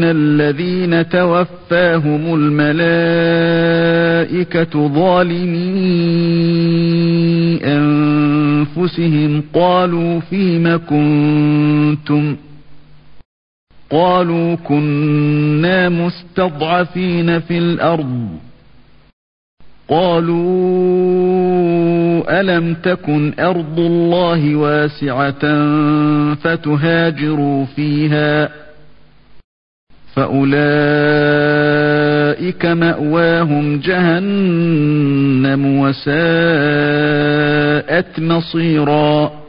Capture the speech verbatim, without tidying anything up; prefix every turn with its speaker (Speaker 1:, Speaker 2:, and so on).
Speaker 1: الذين توفاهم الملائكة ظالمي أنفسهم قالوا فيم كنتم قالوا كنا مستضعفين في الأرض قالوا ألم تكن أرض الله واسعة فتهاجروا فيها فأولئك مأواهم جهنم وساءت مصيرا.